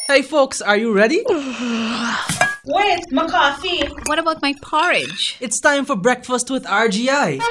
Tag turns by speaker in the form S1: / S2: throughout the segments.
S1: Hey folks, are you ready?
S2: Wait, my coffee.
S3: What about my porridge?
S1: It's time for breakfast with RGI.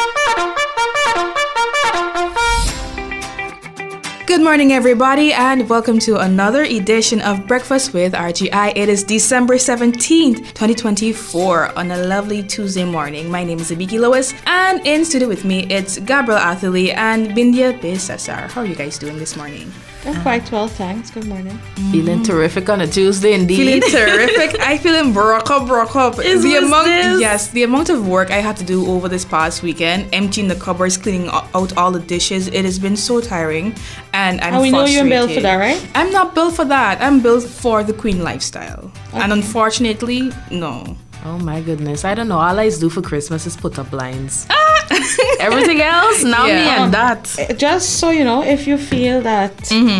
S4: Good morning, everybody, and welcome to another edition of Breakfast with RGI. It is December 17th, 2024, on a lovely Tuesday morning. My name is Abiki Lois, and in studio with me, it's Gabriel Atherley and Bindia B. Cesar. How are you guys doing this morning?
S2: I'm quite well, thanks. Good morning.
S5: Feeling terrific on a Tuesday, indeed.
S4: Feeling terrific. I feeling broke up. The amount of work I had to do over this past weekend, emptying the cupboards, cleaning out all the dishes, it has been so tiring, and I'm
S2: we
S4: frustrated.
S2: know you're built for that, right?
S4: I'm not built for that. I'm built for the queen lifestyle. Okay. And unfortunately, no.
S5: Oh my goodness. I don't know. All I do for Christmas is put up blinds. Everything else, now me and that.
S2: Just so you know, if you feel that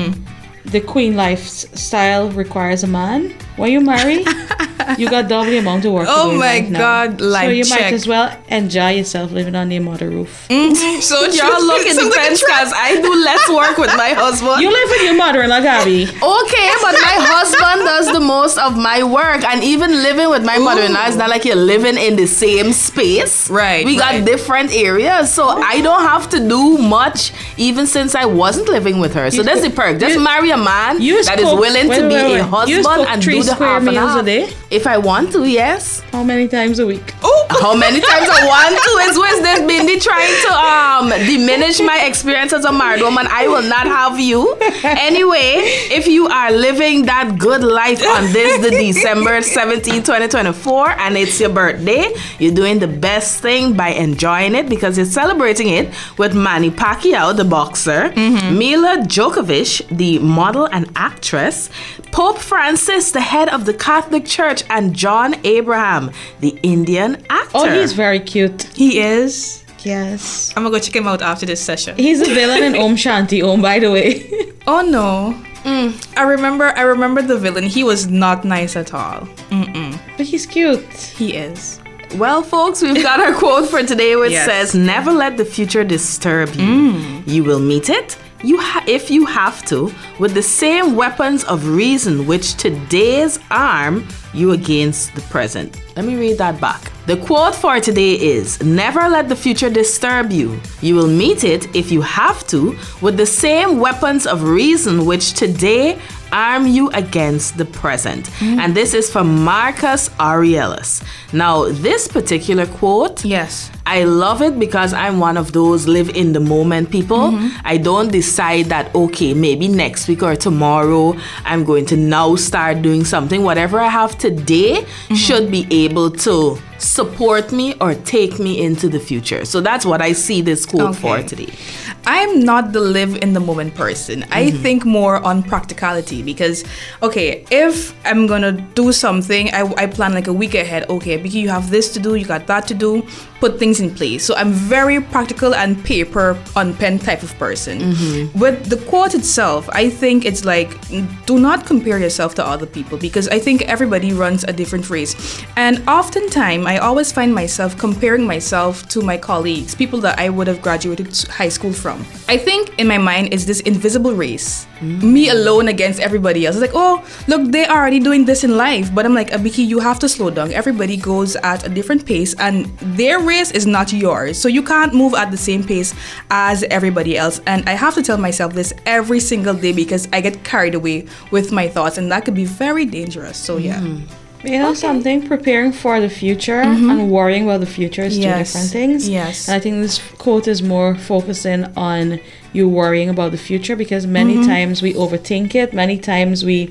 S2: the queen lifestyle requires a man, when you marry, you got double the amount of work.
S4: Oh my God,
S2: so you might as well enjoy yourself living on the mother roof.
S5: So y'all look it depends, because I do less work with my husband.
S2: You live with your mother-in-law, Gabby.
S5: Okay, but my husband does the most of my work, and even living with my mother-in-law is not like you're living in the same space.
S4: Right.
S5: We got different areas, so I don't have to do much, even since I wasn't living with her. So that's the perk. Just marry a man that is willing to be a husband and do the half and half.
S2: A day?
S5: If I want to, yes.
S2: How many times a week?
S5: How many times I want to is with this Bindi trying to diminish my experience as a married woman. I will not have you. Anyway, if you are living that good life on this, the December 17, 2024, and it's your birthday, you're doing the best thing by enjoying it, because you're celebrating it with Manny Pacquiao, the boxer, Mila Djokovic, the model and actress, Pope Francis, the head of the Catholic Church, and John Abraham, the Indian actor.
S2: Oh, he's very cute.
S4: He is?
S2: Yes.
S4: I'm gonna go check him out after this session.
S2: He's a villain in Om Shanti Om, by the way.
S4: Oh no. I remember the villain. He was not nice at all.
S2: But he's cute.
S4: He is.
S5: Well, folks, we've got our quote for today, which says, "Never let the future disturb you. You will meet it, if you have to, with the same weapons of reason which today's arm you against the present." Let me read that back. The quote for today is, "Never let the future disturb you. You will meet it, if you have to, with the same weapons of reason which today arm you against the present." And this is from Marcus Aurelius. Now, this particular quote,
S4: yes,
S5: I love it because I'm one of those live in the moment people. I don't decide that, okay, maybe next week or tomorrow I'm going to now start doing something. Whatever I have today should be able to support me or take me into the future. So that's what I see this quote for today.
S4: I'm not the live in the moment person. I think more on practicality, because, okay, if I'm gonna do something, I plan like a week ahead. Okay, because you have this to do, you got that to do, put things in place. So I'm very practical and paper on pen type of person. With the quote itself, I think it's like, do not compare yourself to other people, because I think everybody runs a different race. And oftentimes, I always find myself comparing myself to my colleagues, people that I would have graduated high school from. I think in my mind it's this invisible race. Me alone against everybody else. It's like, oh, look, they're already doing this in life. But I'm like, Abiki, you have to slow down. Everybody goes at a different pace, and their race is not yours. So you can't move at the same pace as everybody else. And I have to tell myself this every single day, because I get carried away with my thoughts, and that could be very dangerous. So yeah.
S2: You know something? Preparing for the future and worrying about the future is two different things.
S4: Yes.
S2: And I think this quote is more focusing on you worrying about the future, because many times we overthink it. Many times we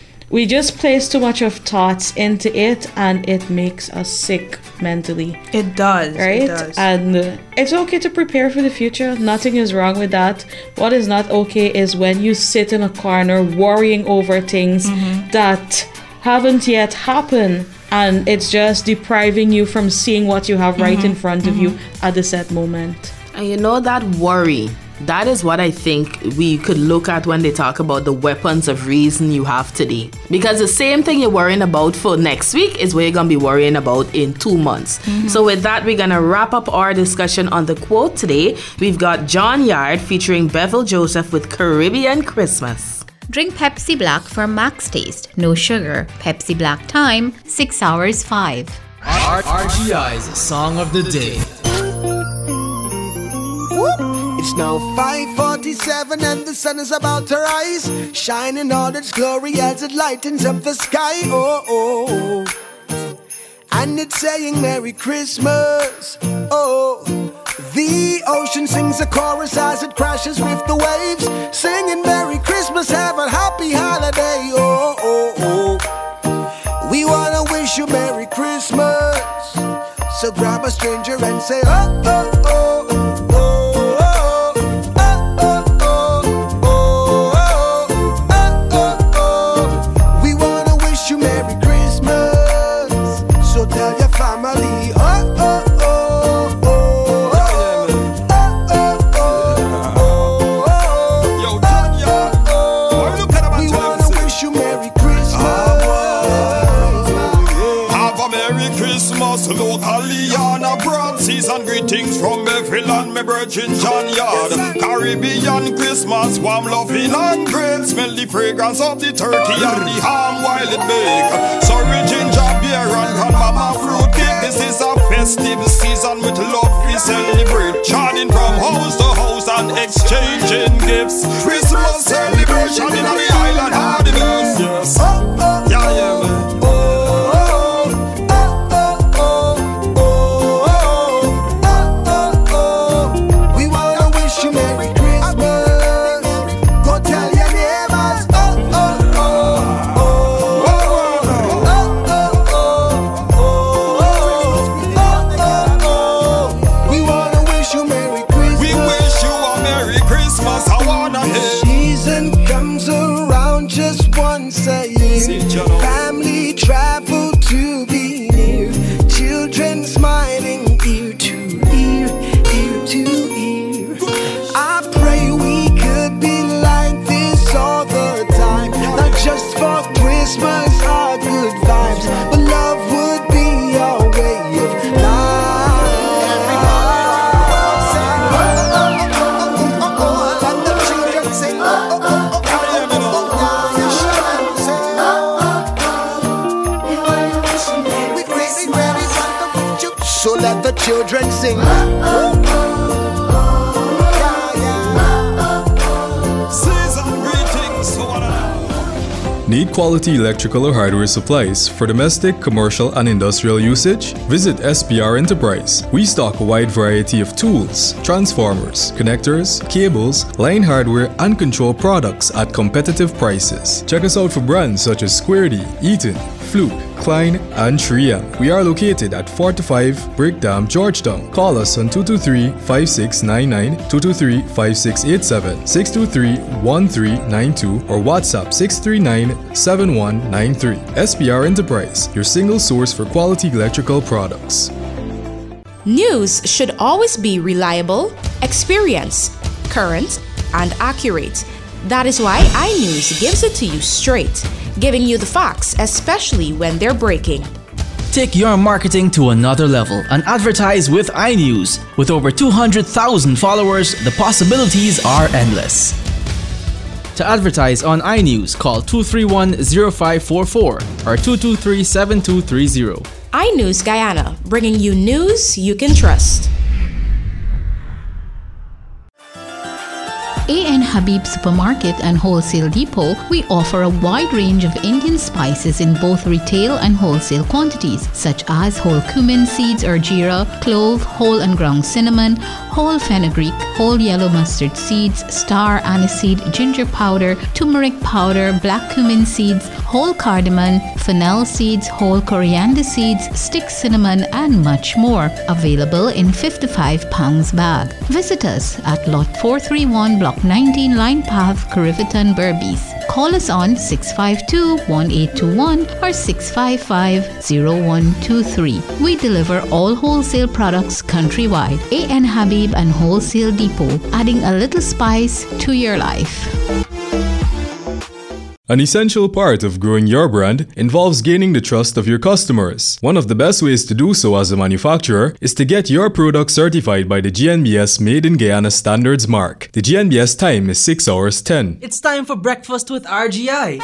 S2: just place too much of thoughts into it, and it makes us sick mentally.
S4: It does.
S2: Right?
S4: It does.
S2: And it's okay to prepare for the future. Nothing is wrong with that. What is not okay is when you sit in a corner worrying over things that haven't yet happened, and it's just depriving you from seeing what you have right in front of you at the set moment.
S5: And you know, that worry, that is what I think we could look at when they talk about the weapons of reason you have today. Because the same thing you're worrying about for next week is what you're going to be worrying about in 2 months. So with that, we're going to wrap up our discussion on the quote today. We've got John Yard featuring Bevel Joseph with Caribbean Christmas.
S3: Drink Pepsi Black for max taste. No sugar. Pepsi Black time, 6 hours 5.
S1: RGI's Song of the Day.
S6: It's now 5:47 and the sun is about to rise, shining all its glory as it lightens up the sky. Oh, oh. And it's saying Merry Christmas. Oh, the ocean sings a chorus as it crashes with the waves, singing Merry Christmas, have a happy holiday. Oh, oh, oh. We wanna wish you Merry Christmas. So grab a stranger and say, oh, oh, oh.
S7: Locally on a broad season, greetings from every land, me virgin John Yard. Caribbean Christmas, warm, loving and great. Smell the fragrance of the turkey and the ham while it bake. Sorry, ginger beer and grandmama fruit cake. This is a festive season with love we celebrate. Chanting from house to house and exchanging gifts. Christmas celebration in the island of the best. Yes. Yeah, yeah, man.
S6: Family travel to be near, children smiling ear to ear, ear to ear. I pray we could be like this all the time, not just for Christmas or good vibes, but love would be our way of life. And the children sing, so let the children sing.
S7: Season greetings to one another.
S8: Need quality electrical or hardware supplies for domestic, commercial, and industrial usage? Visit SPR Enterprise. We stock a wide variety of tools, transformers, connectors, cables, line hardware, and control products at competitive prices. Check us out for brands such as Square D, Eaton, Fluke, Klein, and 3M. We are located at 45 Brick Dam, Georgetown. Call us on 223-5699, 223-5687, 623-1392, or WhatsApp 639-7193. SPR Enterprise, your single source for quality electrical products.
S9: News should always be reliable, experienced, current, and accurate. That is why iNews gives it to you straight, giving you the facts, especially when they're breaking.
S1: Take your marketing to another level and advertise with iNews. With over 200,000 followers, the possibilities are endless. To advertise on iNews, call 231-0544 or 223-7230.
S9: iNews Guyana, bringing you news you can trust.
S3: A.N. Habib Supermarket and Wholesale Depot, we offer a wide range of Indian spices in both retail and wholesale quantities, such as whole cumin seeds or jeera, clove, whole and ground cinnamon, whole fenugreek, whole yellow mustard seeds, star aniseed, ginger powder, turmeric powder, black cumin seeds, whole cardamom, fennel seeds, whole coriander seeds, stick cinnamon, and much more. Available in 55 pounds bag. Visit us at Lot 431, Block 19, Line Path, Cariveton, Berbice. Call us on 652-1821 or 655-0123. We deliver all wholesale products countrywide. A.N. Habib and Wholesale Depot, adding a little spice to your life.
S8: An essential part of growing your brand involves gaining the trust of your customers. One of the best ways to do so as a manufacturer is to get your product certified by the GNBS Made in Guyana Standards mark. The GNBS time is 6 hours 10.
S10: It's time for breakfast with RGI.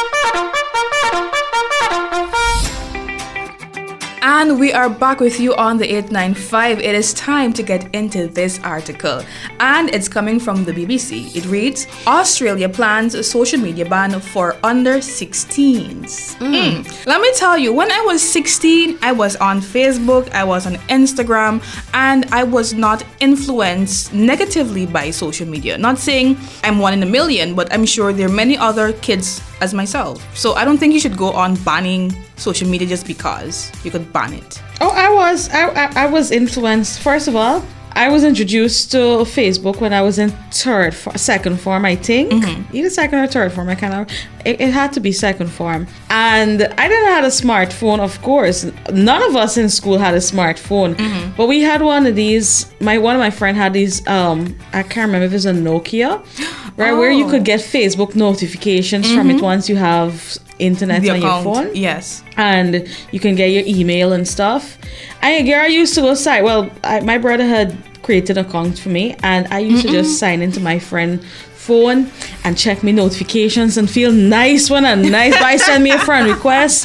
S4: And we are back with you on the 895. It is time to get into this article. And it's coming from the BBC. It reads, Australia plans a social media ban for under 16s. Let me tell you, when I was 16, I was on Facebook, I was on Instagram, and I was not influenced negatively by social media. Not saying I'm one in a million, but I'm sure there are many other kids as myself. So I don't think you should go on banning social media just because you could ban it.
S2: Oh, I was influenced. First of all, I was introduced to Facebook when I was in second form, I think. Either second or third form. It had to be second form. And I didn't have a smartphone, of course. None of us in school had a smartphone. But we had one of these. One of my friends had these, I can't remember if it was a Nokia, right? Where you could get Facebook notifications from it once you have internet on your phone.
S4: Yes.
S2: And you can get your email and stuff. I used to go sign. Well, my brother had created an account for me, and I used to just sign into my friend's phone and check my notifications and feel nice when a nice guy send me a friend request.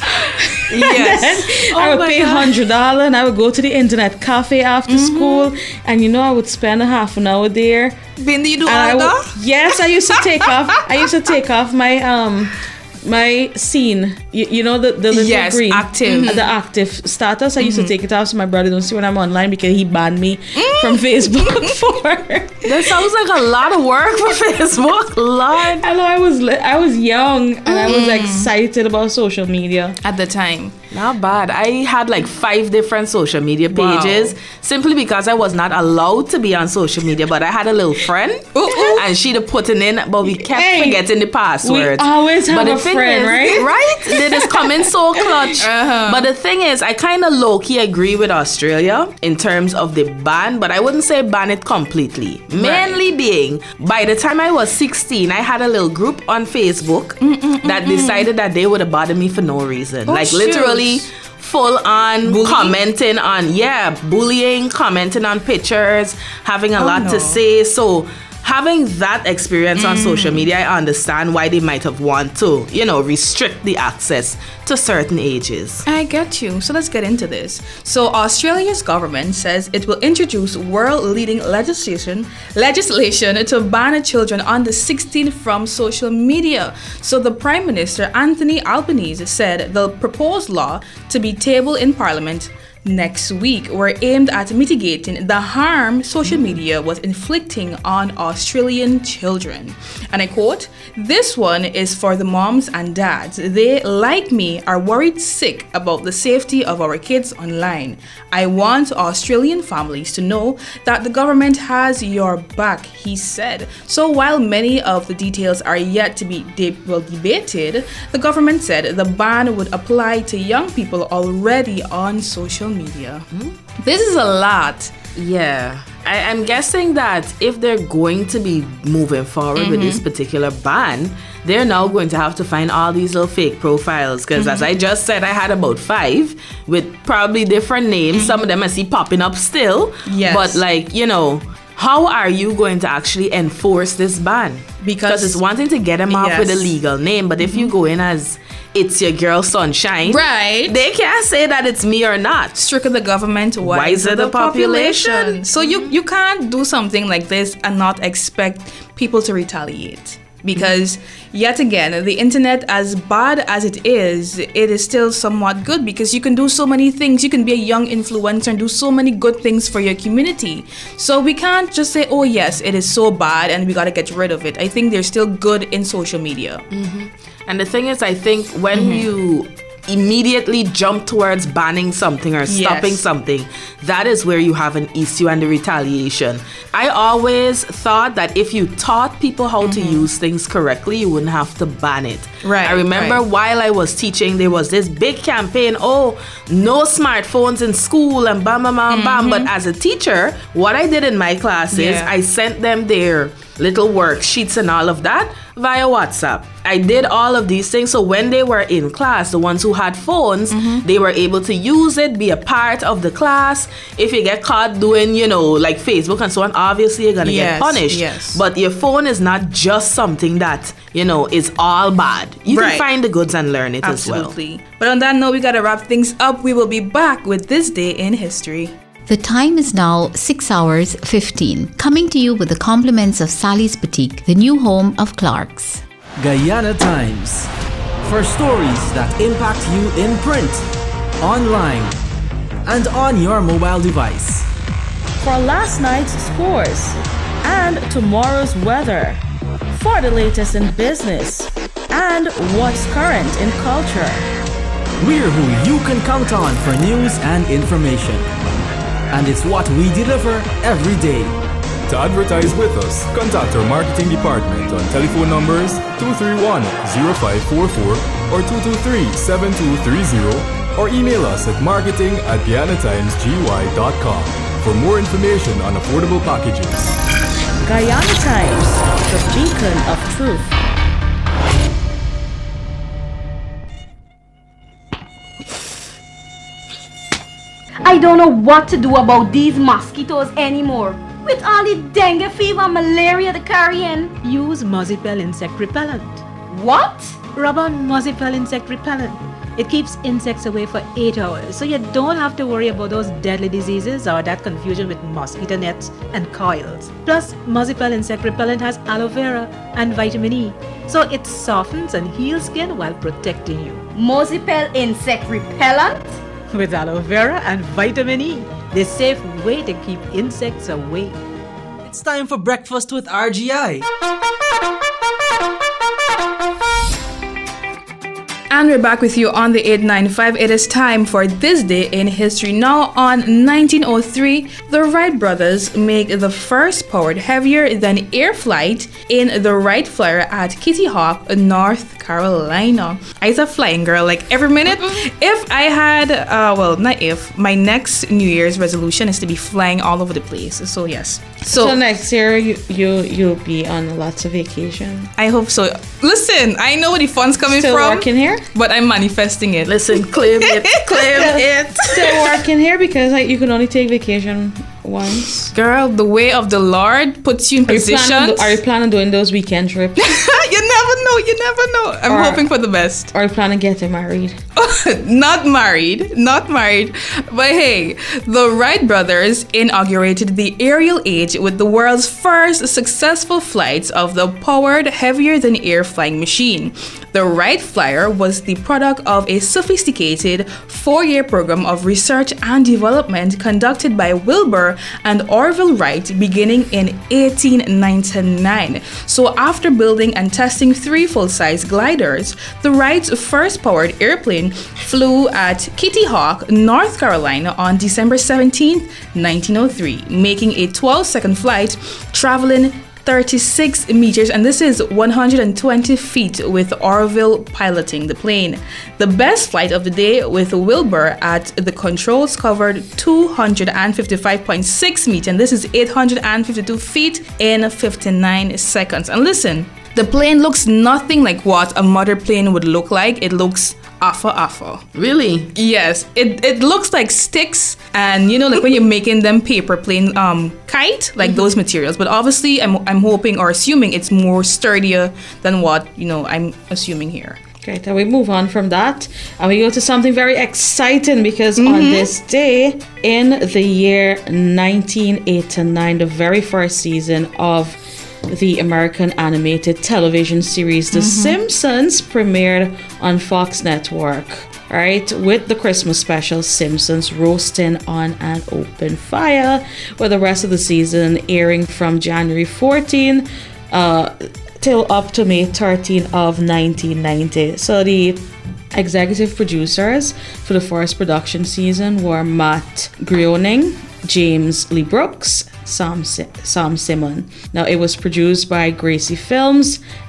S4: Yes.
S2: I would pay $100 and I would go to the internet cafe after school, and I would spend a half an hour there.
S4: Bindi, you do all that?
S2: Yes, I used to take off my scene, the little green,
S4: active,
S2: the active status. I used to take it off so my brother don't see when I'm online, because he banned me from Facebook for.
S5: That sounds like a lot of work for Facebook. Lord.
S2: I know I was young and I was excited about social media
S4: at the time.
S5: Not bad. I had like 5 different social media pages simply because I was not allowed to be on social media, but I had a little friend and she'd put it in, but we kept forgetting the password.
S2: We always have a friend, right?
S5: Right? They just come in so clutch. But the thing is, I kind of low-key agree with Australia in terms of the ban, but I wouldn't say ban it completely. Mainly being, by the time I was 16, I had a little group on Facebook that decided that they would have bothered me for no reason. Literally full on commenting on bullying, commenting on pictures, having a lot to say. So having that experience on social media, I understand why they might have wanted to, restrict the access to certain ages.
S4: I get you. So let's get into this. So Australia's government says it will introduce world-leading legislation to ban children under 16 from social media. So the Prime Minister, Anthony Albanese, said the proposed law to be tabled in Parliament next week were aimed at mitigating the harm social media was inflicting on Australian children. And I quote, "This one is for the moms and dads. They, like me, are worried sick about the safety of our kids online. I want Australian families to know that the government has your back," he said. So while many of the details are yet to be debated, the government said the ban would apply to young people already on social media. This is a lot.
S5: Yeah. I'm guessing that if they're going to be moving forward with this particular ban, they're now going to have to find all these little fake profiles. Because as I just said, I had about 5 with probably different names. Some of them I see popping up still.
S4: Yes.
S5: But how are you going to actually enforce this ban? Because it's one thing to get them off with a legal name, but if you go in as it's your girl Sunshine,
S4: right?
S5: They can't say that it's me or not.
S4: Stricter the government, wiser the population. So you can't do something like this and not expect people to retaliate. Because yet again, the internet, as bad as it is still somewhat good, because you can do so many things. You can be a young influencer and do so many good things for your community. So we can't just say, oh yes, it is so bad and we got to get rid of it. I think there's still good in social media.
S5: And the thing is, I think when you immediately jump towards banning something or stopping something, that is where you have an issue and the retaliation. I always thought that if you taught people how to use things correctly, you wouldn't have to ban it.
S4: Right.
S5: I remember while I was teaching, there was this big campaign, no smartphones in school and bam, bam, bam, bam. But as a teacher, what I did in my classes, I sent them their little worksheets and all of that. via WhatsApp. I did all of these things. So when they were in class, the ones who had phones, they were able to use it, be a part of the class. If you get caught doing, like Facebook and so on, obviously you're going to get punished.
S4: Yes.
S5: But your phone is not just something that, is all bad. You can find the goods and learn it as well.
S4: Absolutely. But on that note, we got to wrap things up. We will be back with This Day in History.
S3: The time is now 6 hours 15. Coming to you with the compliments of Sally's Boutique, the new home of Clark's.
S1: Guyana Times. For stories that impact you in print, online, and on your mobile device.
S2: For last night's scores and tomorrow's weather. For the latest in business and what's current in culture.
S1: We're who you can count on for news and information. And it's what we deliver every day.
S8: To advertise with us, contact our marketing department on telephone numbers 231-0544 or 223-7230 or email us at marketing@guyanatimesgy.com for more information on affordable packages.
S2: Guyana Times, the beacon of truth.
S11: I don't know what to do about these mosquitoes anymore. With all the dengue fever and malaria they're carrying.
S12: Use Mozipel insect repellent.
S11: What?
S12: Rub on Mozipel insect repellent. It keeps insects away for 8 hours, so you don't have to worry about those deadly diseases or that confusion with mosquito nets and coils. Plus, Mozipel insect repellent has aloe vera and vitamin E, so it softens and heals skin while protecting you.
S11: Mozipel insect repellent?
S12: With aloe vera and vitamin E, the safe way to keep insects away.
S10: It's time for breakfast with RGI.
S4: And we're back with you on the 895. It is time for This Day in History. Now, on 1903, the Wright brothers make the first powered heavier-than-air flight in the Wright Flyer at Kitty Hawk, North Carolina. I was a flying girl, like every minute. If I had, my next New Year's resolution is to be flying all over the place. So yes.
S2: So next year you'll be on lots of vacation.
S4: I hope so. Listen, I know where the funds coming
S2: Still
S4: from.
S2: Working here?
S4: But I'm manifesting it.
S5: Listen, claim it.
S2: Still working here because you can only take vacation once.
S4: Girl, the way of the Lord puts you in position.
S2: Are you planning on doing those weekend trips?
S4: You never know. I'm hoping for the best.
S2: Are you planning on getting married?
S4: Not married. But hey, the Wright brothers inaugurated the aerial age with the world's first successful flights of the powered heavier-than-air flying machine. The Wright Flyer was the product of a sophisticated 4-year program of research and development conducted by Wilbur and Orville Wright beginning in 1899. So after building and testing 3 full-size gliders, the Wrights' first powered airplane flew at Kitty Hawk, North Carolina on December 17, 1903, making a 12-second flight traveling 36 meters, and this is 120 feet with Orville piloting the plane. The best flight of the day with Wilbur at the controls covered 255.6 meters, and this is 852 feet in 59 seconds. And listen, the plane looks nothing like what a mother plane would look like. It looks awful.
S5: Really?
S4: Yes. It looks like sticks and like when you're making them paper plane kite, like those materials. But obviously I'm hoping or assuming it's more sturdier than what I'm assuming here.
S2: Okay, then we move on from that and we go to something very exciting because on this day in the year 1989, the very first season of the American animated television series The Simpsons premiered on Fox Network, right, with the Christmas special Simpsons Roasting on an Open Fire, with the rest of the season airing from January 14 till up to May 13 of 1990. So the executive producers for the first production season were Matt Groening, James Lee Brooks, Sam Simon. Now, it was produced by Gracie Films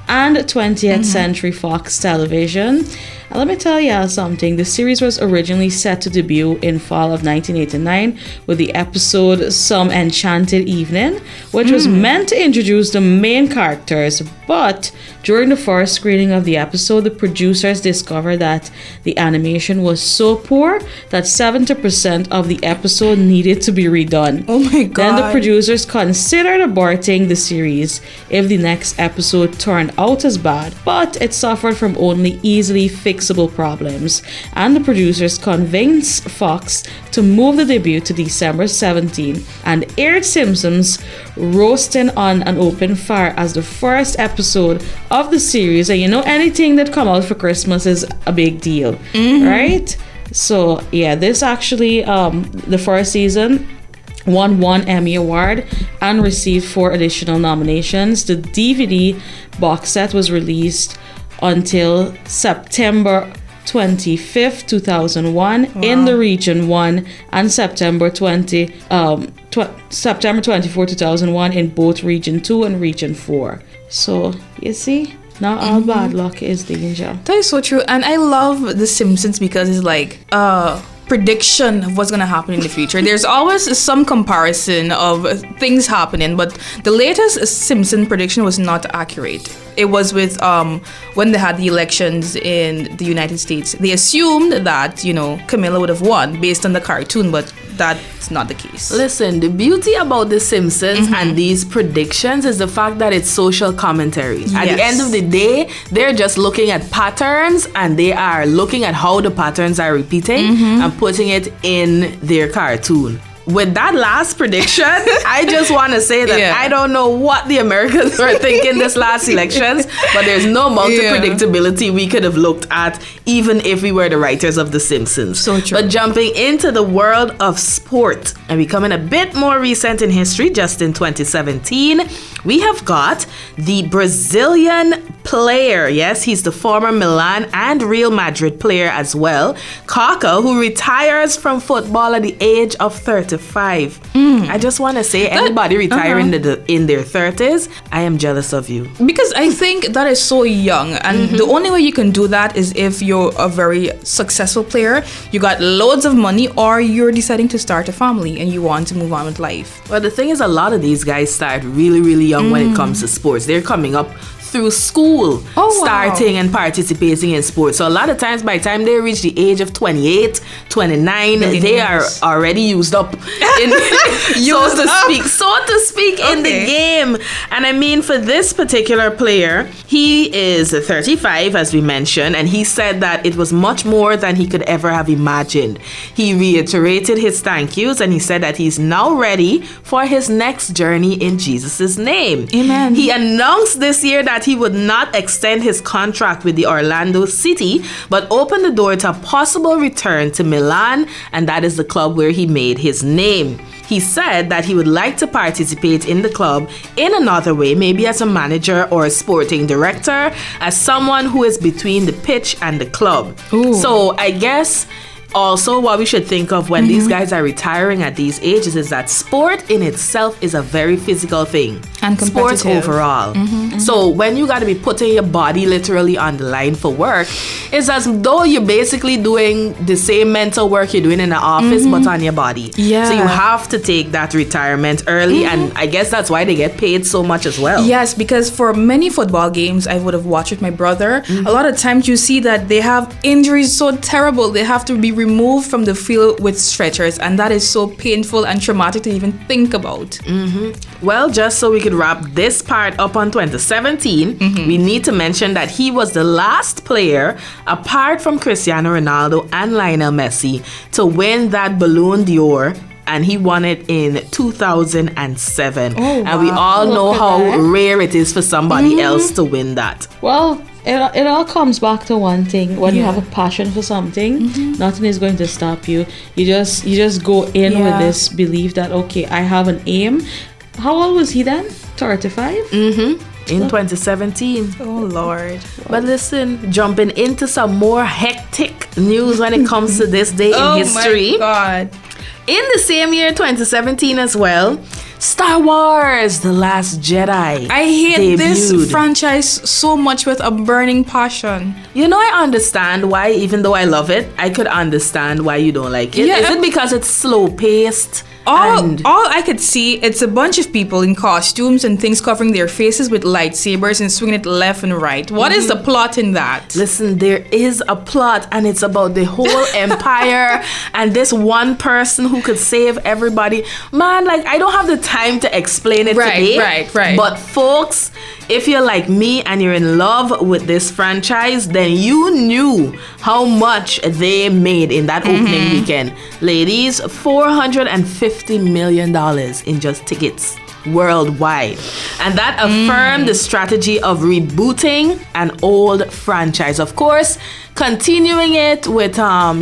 S2: and 20th Century Fox Television. And let me tell you something. The series was originally set to debut in fall of 1989 with the episode Some Enchanted Evening, which was meant to introduce the main characters. But during the first screening of the episode, the producers discovered that the animation was so poor that 70% of the episode needed to be redone.
S4: Oh my God.
S2: Then the producers considered aborting the series if the next episode turned out as bad, but it suffered from only easily fixable problems, and the producers convinced Fox to move the debut to December 17 and aired Simpsons Roasting on an Open Fire as the first episode of the series. And you know, anything that come out for Christmas is a big deal, right? So yeah, this actually the first season won 1 Emmy Award and received 4 additional nominations. The DVD box set was released until September 25th, 2001 in the Region 1 and September 24, 2001 in both Region 2 and Region 4. So, you see, not all bad luck is danger.
S4: That is so true. And I love The Simpsons because it's like prediction of what's going to happen in the future. There's always some comparison of things happening, but the latest Simpson prediction was not accurate. It was with when they had the elections in the United States. They assumed that, you know, Camilla would have won based on the cartoon, but that's not the case.
S5: Listen, the beauty about The Simpsons and these predictions is the fact that it's social commentary. At the end of the day, they're just looking at patterns and they are looking at how the patterns are repeating and putting it in their cartoon. With that last prediction, I just want to say that I don't know what the Americans were thinking this last elections, but there's no amount of predictability we could have looked at even if we were the writers of The Simpsons.
S4: So true.
S5: But jumping into the world of sport and becoming a bit more recent in history, just in 2017, we have got the Brazilian player. Yes, he's the former Milan and Real Madrid player as well, Kaká, who retires from football at the age of 35. I just want to say, anybody retiring in their 30s, I am jealous of you.
S4: Because I think that is so young, and the only way you can do that is if you're a very successful player, you got loads of money, or you're deciding to start a family and you want to move on with life.
S5: Well, the thing is, a lot of these guys start really, really young when it comes to sports. They're coming up through school, starting and participating in sports. So a lot of times, by the time they reach the age of 28, 29, they are already used up in so to speak in the game. And I mean, for this particular player, he is 35, as we mentioned, and he said that it was much more than he could ever have imagined. He reiterated his thank yous, and he said that he's now ready for his next journey in Jesus' name.
S4: Amen.
S5: He announced this year that he would not extend his contract with the Orlando City, but open the door to a possible return to Milan, and that is the club where he made his name. He said that he would like to participate in the club in another way, maybe as a manager or a sporting director, as someone who is between the pitch and the club.
S4: Ooh.
S5: So I guess also what we should think of when these guys are retiring at these ages is that sport in itself is a very physical thing.
S4: And competitive.
S5: Sports overall. So when you got to be putting your body literally on the line for work, it's as though you're basically doing the same mental work you're doing in the office but on your body.
S4: Yeah.
S5: So you have to take that retirement early, and I guess that's why they get paid so much as well.
S4: Yes, because for many football games I would have watched with my brother, a lot of times you see that they have injuries so terrible, they have to be removed from the field with stretchers, and that is so painful and traumatic to even think about.
S5: Well, just so we could wrap this part up on 2017, we need to mention that he was the last player, apart from Cristiano Ronaldo and Lionel Messi, to win that Ballon d'Or, and he won it in 2007. And we all know how rare it is for somebody else to win that.
S2: Well, it all comes back to one thing. When you have a passion for something, nothing is going to stop you. You just go in with this belief that, okay, I have an aim. How old was he then? 35?
S5: In 2017.
S4: Oh Lord.
S5: But listen, jumping into some more hectic news when it comes to this day in history.
S4: Oh my God.
S5: In the same year, 2017 as well, Star Wars: The Last Jedi.
S4: I hate this
S5: debuted.
S4: franchise so much with a burning passion.
S5: You know, I understand why, even though I love it, I could understand why you don't like it.
S4: Yeah.
S5: Is it because it's slow-paced?
S4: All I could see, it's a bunch of people in costumes and things covering their faces with lightsabers and swinging it left and right. What is the plot in that?
S5: Listen, there is a plot, and it's about the whole empire and this one person who could save everybody. Man, like, I don't have the time to explain it today.
S4: Right.
S5: But folks, if you're like me and you're in love with this franchise, then you knew how much they made in that opening weekend. Ladies, $450 million in just tickets worldwide. And that affirmed the strategy of rebooting an old franchise. Of course, continuing it with,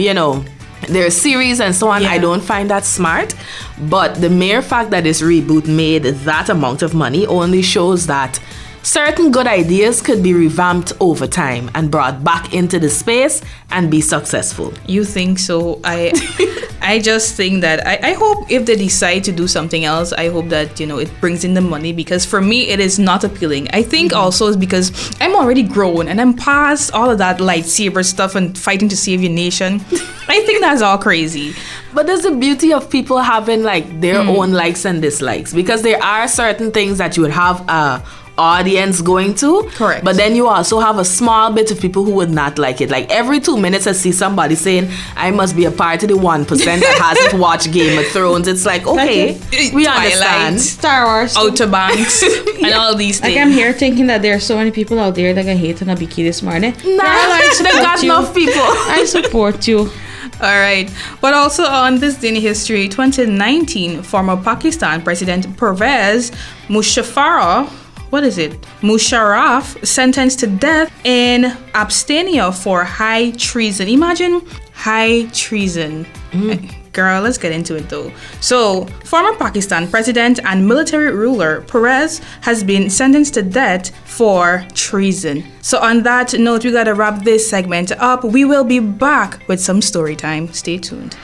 S5: their series and so on, I don't find that smart. But the mere fact that this reboot made that amount of money only shows that certain good ideas could be revamped over time and brought back into the space and be successful.
S4: You think so? I just think that I hope if they decide to do something else, I hope that, it brings in the money, because for me, it is not appealing. I think also it's because I'm already grown and I'm past all of that lightsaber stuff and fighting to save your nation. I think that's all crazy.
S5: But there's the beauty of people having like their own likes and dislikes, because there are certain things that you would have audience going to.
S4: Correct.
S5: But then you also have a small bit of people who would not like it. Like every 2 minutes I see somebody saying, I must be a part of the 1% that hasn't watched Game of Thrones. It's like, okay, we
S4: Twilight,
S5: understand.
S2: Star Wars,
S4: Outer Banks, and all these things.
S2: Like, I'm here thinking that there are so many people out there that can hate on a bikini this morning.
S5: Nah, they got enough people.
S2: I support you.
S4: All right. But also on this day in history, 2019, former Pakistan President Pervez Musharraf sentenced to death in absentia for high treason. Imagine high treason. Girl, let's get into it though. So, former Pakistan president and military ruler Pervez has been sentenced to death for treason. So on that note, we gotta wrap this segment up. We will be back with some story time. Stay tuned.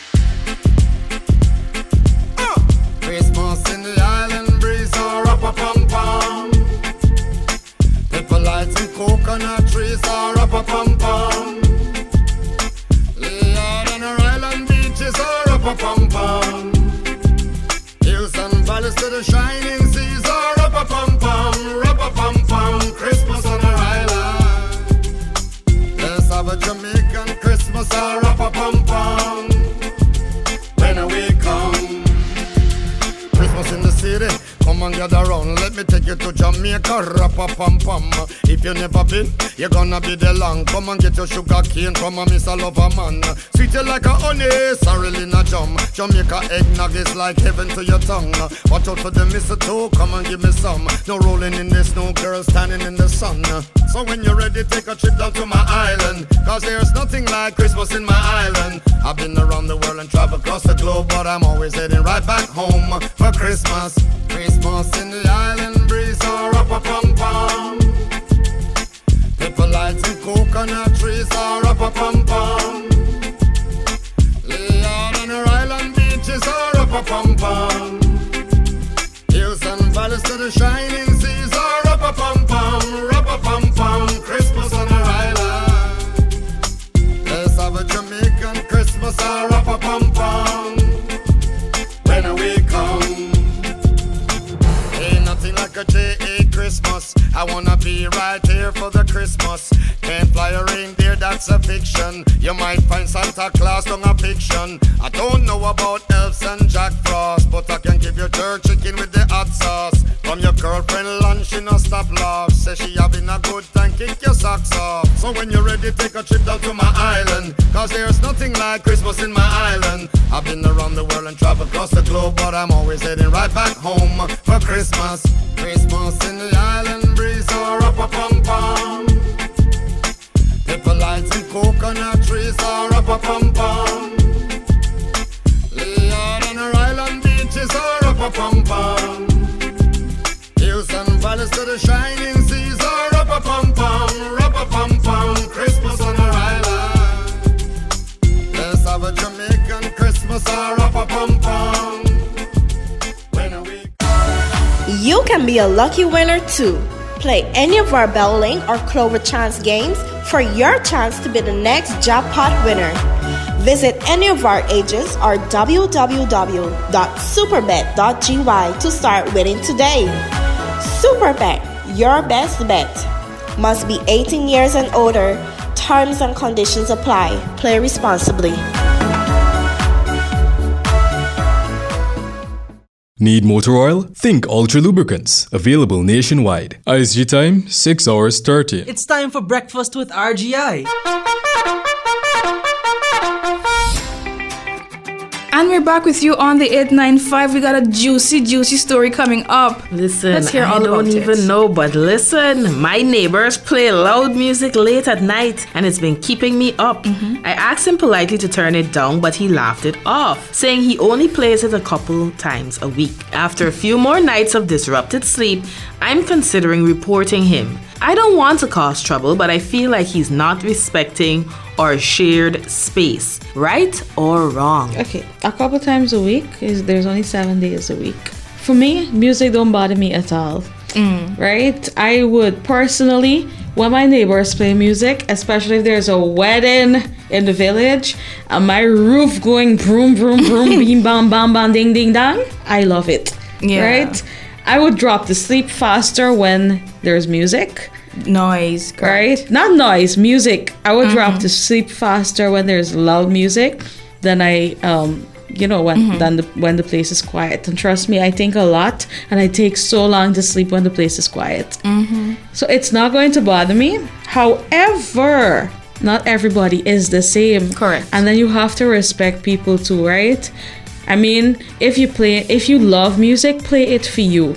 S7: Christmas in the island breeze, pam. People lights and coconut trees, pam. Lay out on our island beaches, pam. Hills and valleys to the shining seas, pam. Christmas on our island. Let's have a Jamaican Christmas, pam. When we come, Christmas in the city. Come and gather round, let me take you to Jamaica, pam. If you never been, you're gonna be there long. Come and get your sugar cane from a Mr. Loverman. Sweet you like a honey, sorry in a jam. Jamaica eggnog is like heaven to your tongue. Watch out for the mistletoe, come and give me some. No rolling in the snow, girl standing in the sun. So when you're ready, take a trip down to my island, cause there's nothing like Christmas in my island. I've been around the world and traveled across the globe, but I'm always heading right back home for Christmas. Christmas in the island breeze, pam. People lights and coconut trees, pam. Lay out on our island beaches, pam. Hills and valleys to the shining seas, pam. Christmas on our island. Let's have a Jamaican Christmas, pam. When we come, ain't nothing like a J.A. Christmas. I wanna be right here for the Christmas. Can't fly a reindeer, that's a fiction. You might find Santa Claus on a fiction. I don't know about elves and Jack Frost, but I can give you jerk chicken with the hot sauce. From your girlfriend lunch, she no stop laugh. Say she having a good time, kick your socks off. So when you're ready, take a trip down to my island, cause there's nothing like Christmas in my island. I've been around the world and traveled across the globe, but I'm always heading right back home for Christmas. Christmas in the island breeze, pam. People lights and coconut trees, pam. Lay out on our island beaches, pam. Hills and valleys to the shining seas, pam. Christmas on our island. Let's have a Jamaican Christmas, pam. When we
S13: be a lucky winner too. Play any of our Bell Link or Clover Chance games for your chance to be the next jackpot winner. Visit any of our agents or www.superbet.gy to start winning today. Superbet, your best bet. Must be 18 years and older. Terms and conditions apply. Play responsibly.
S8: Need motor oil? Think Ultra Lubricants. Available nationwide. ISG time 6 hours 30.
S10: It's time for breakfast with RGI.
S4: And we're back with you on the 895. We got a juicy story coming up.
S5: Listen,
S4: let's hear all
S5: I don't
S4: about
S5: even
S4: it.
S5: know, but listen, my neighbors play loud music late at night and it's been keeping me up. I asked him politely to turn it down, but he laughed it off, saying he only plays it a couple times a week. After a few more nights of disrupted sleep, I'm considering reporting him. I don't want to cause trouble, but I feel like he's not respecting our shared space. Right or wrong?
S2: Okay, a couple times a week there's only 7 days a week. For me, music don't bother me at all. Right? I would personally, when my neighbors play music, especially if there's a wedding in the village and my roof going broom broom broom beam bam bam bam ding ding dang, I love it. Right? I would drop to sleep faster when there's music.
S4: Noise.
S2: Right? Not noise, music. I would drop to sleep faster when there's loud music than I when the place is quiet. And trust me, I think a lot and I take so long to sleep when the place is quiet. So it's not going to bother me. However, not everybody is the same.
S4: Correct.
S2: And then you have to respect people too, right? I mean, if you love music, play it for you.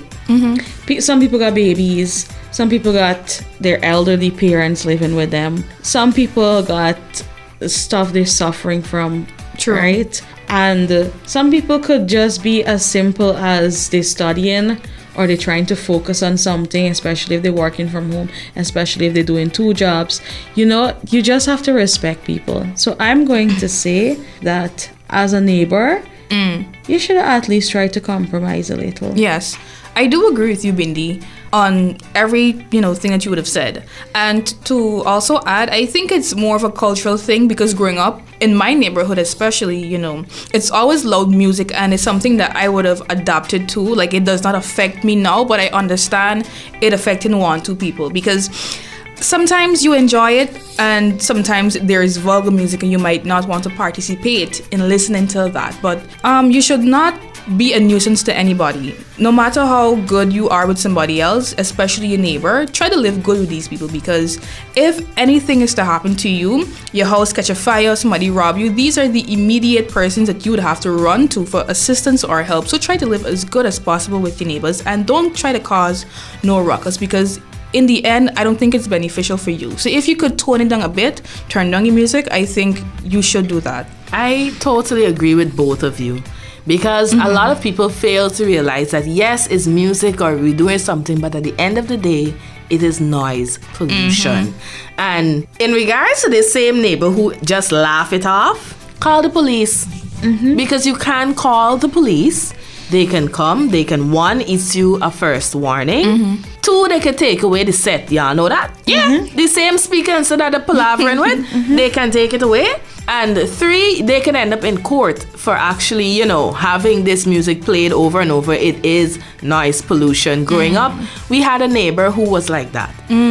S2: Some people got babies. Some people got their elderly parents living with them. Some people got stuff they're suffering from.
S4: True.
S2: Right? And some people could just be as simple as they're studying or they're trying to focus on something, especially if they're working from home, especially if they're doing 2 jobs. You just have to respect people. So I'm going to say that as a neighbor, you should at least try to compromise a little.
S4: Yes, I do agree with you, Bindi, on every thing that you would have said. And to also add, I think it's more of a cultural thing because growing up in my neighborhood, especially, it's always loud music and it's something that I would have adapted to. Like, it does not affect me now, but I understand it affecting 1-2 people because sometimes you enjoy it and sometimes there is vulgar music and you might not want to participate in listening to that. But you should not be a nuisance to anybody. No matter how good you are with somebody else, especially your neighbor, try to live good with these people because if anything is to happen to you, your house catch a fire, somebody rob you, these are the immediate persons that you would have to run to for assistance or help. So try to live as good as possible with your neighbors and don't try to cause no ruckus because in the end, I don't think it's beneficial for you. So if you could tone it down a bit, turn down your music, I think you should do that.
S5: I totally agree with both of you. Because a lot of people fail to realize that yes, it's music or we're doing something, but at the end of the day, it is noise pollution. And in regards to this same neighbor who just laugh it off, call the police. Because you can call the police. They can come. They can, 1, issue a first warning. 2, they can take away the set. Y'all know that? Yeah. The same speaker instead of the palavering with, they can take it away. And 3, they can end up in court for actually, having this music played over and over. It is noise pollution. Growing up, we had a neighbor who was like that.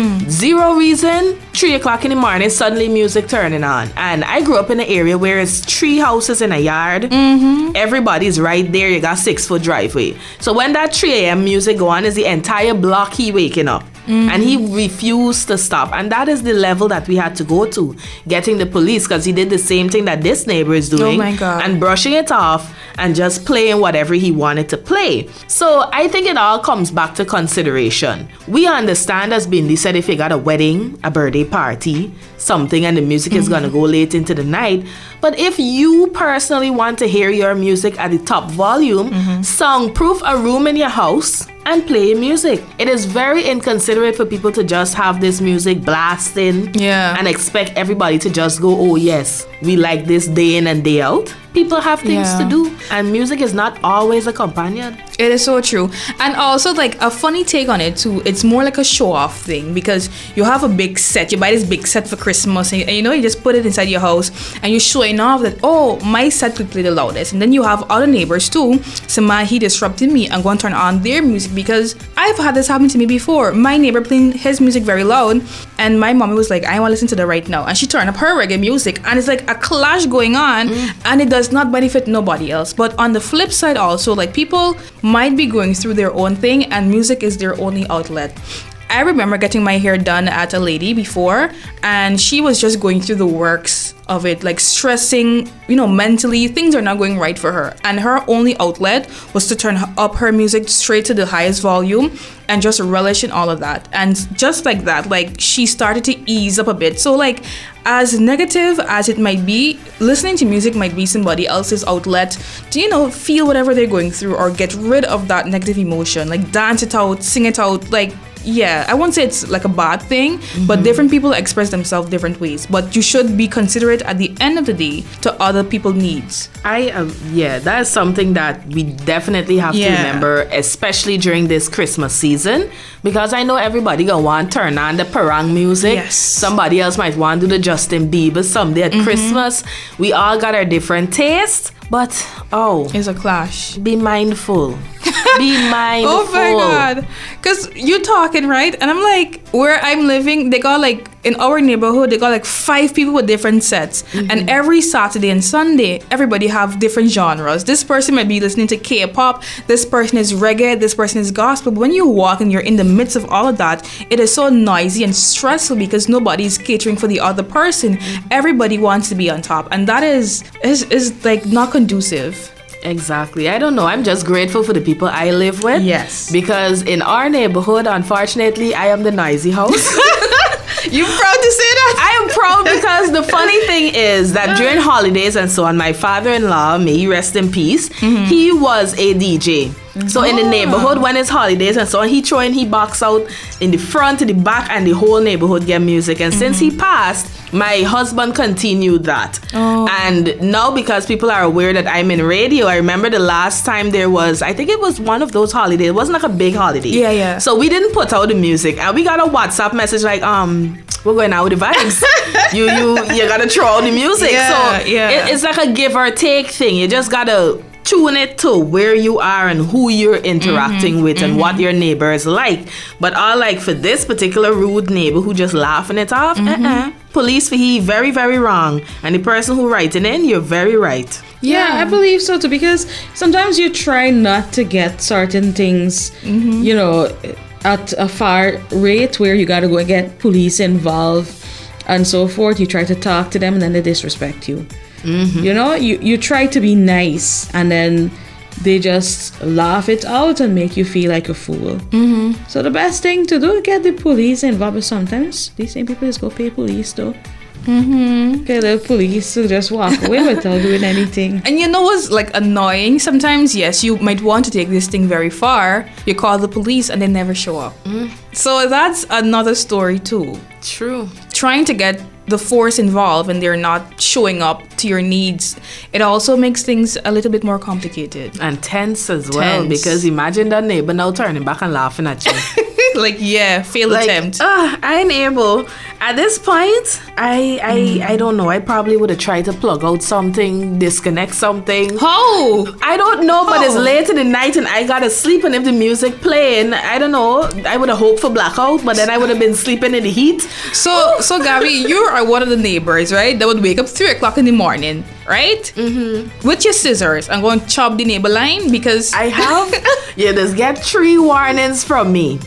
S5: 0 reason, 3 o'clock in the morning, suddenly music turning on. And I grew up in an area where it's 3 houses in a yard. Everybody's right there. You got 6-foot driveway. So when that 3 a.m. music go on, is the entire block he waking up. And he refused to stop. And that is the level that we had to go to, getting the police, because he did the same thing that this neighbor is doing.
S4: Oh my God.
S5: And brushing it off and just playing whatever he wanted to play. So I think it all comes back to consideration. We understand, as Bindi said, if you got a wedding, a birthday party, something, and the music is going to go late into the night. But if you personally want to hear your music at the top volume, soundproof a room in your house and play music. It is very inconsiderate for people to just have this music blasting and expect everybody to just go, oh yes, we like this day in and day out. people have things to do, and music is not always a companion.
S4: It is so true. And also, like, a funny take on it too, it's more like a show-off thing, because you have a big set, you buy this big set for Christmas, and you know, you just put it inside your house, and you're showing off that, oh, my set could play the loudest. And then you have other neighbors too, he disrupted me, and go and turn on their music, because I've had this happen to me before. My neighbor playing his music very loud, and my mommy was like, I want to listen to that right now, and she turned up her reggae music, and it's like a clash going on, and it does not benefit nobody else. But on the flip side also, like, people might be going through their own thing, and music is their only outlet. I remember getting my hair done at a lady before, and she was just going through the works of it, like stressing, you know, mentally, things are not going right for her. And her only outlet was to turn up her music straight to the highest volume and just relish in all of that. And just like that, like, she started to ease up a bit. So, like, as negative as it might be, listening to music might be somebody else's outlet to, you know, feel whatever they're going through or get rid of that negative emotion. Like, dance it out, sing it out, like, yeah, I won't say it's like a bad thing, but different people express themselves different ways. But you should be considerate at the end of the day to other people's needs.
S5: That's something that we definitely have to remember, especially during this Christmas season, because I know everybody gonna want to turn on the parang music.
S4: Yes.
S5: Somebody else might want to do the Justin Bieber someday at Christmas. We all got our different tastes, but
S4: it's a clash.
S5: Be mindful. Be mindful.
S4: Oh my God. Because you're talking, right? And I'm like, where I'm living, they got like, in our neighborhood, they got like 5 people with different sets. And every Saturday and Sunday, everybody have different genres. This person might be listening to K-pop. This person is reggae. This person is gospel. But when you walk and you're in the midst of all of that, it is so noisy and stressful because nobody's catering for the other person. Everybody wants to be on top. And that is like not conducive.
S5: Exactly. I don't know. I'm just grateful for the people I live with.
S4: Yes.
S5: Because in our neighborhood, unfortunately, I am the noisy house.
S4: You proud to say that?
S5: I am proud because the funny thing is that during holidays and so on, my father-in-law, may he rest in peace, he was a DJ. So in the neighborhood, when it's holidays and so on, he box out in the front, in the back, and the whole neighborhood get music. And since he passed, my husband continued that. And now, because people are aware that I'm in radio, I remember the last time there was, I think it was one of those holidays. It wasn't like a big holiday.
S4: Yeah.
S5: So we didn't put out the music, and we got a WhatsApp message like, we're going out with the vibes. you gotta throw out the music. It's like a give or take thing. You just gotta tune it to where you are and who you're interacting with and what your neighbor is like. But all like for this particular rude neighbor who just laughing it off, police for he very, very wrong. And the person who writing in, you're very right.
S2: Yeah, I believe so too, because sometimes you try not to get certain things, you know, at a far rate where you gotta go and get police involved and so forth. You try to talk to them and then they disrespect you. You know, you try to be nice and then they just laugh it out and make you feel like a fool. So the best thing to do is get the police involved. But sometimes these same people just go pay police though. Get the police to just walk away without doing anything.
S4: And you know what's like annoying? Sometimes, yes, you might want to take this thing very far. You call the police and they never show up. So that's another story too.
S5: True.
S4: Trying to get the force involved and they're not showing up to your needs, it also makes things a little bit more complicated.
S5: And tense as well, because imagine that neighbor now turning back and laughing at you.
S4: Like, failed attempt.
S5: I ain't able. At this point, I don't know. I probably would have tried to plug out something, disconnect something.
S4: How?
S5: I don't know, but it's late in the night and I gotta sleep, and if the music playing, I don't know, I would have hoped for blackout, but then I would have been sleeping in the heat.
S4: So Gabby, you are one of the neighbors, right, that would wake up 3 o'clock in the morning, right? With your scissors and go and chop the neighbor line, because
S5: I have just get 3 warnings from me.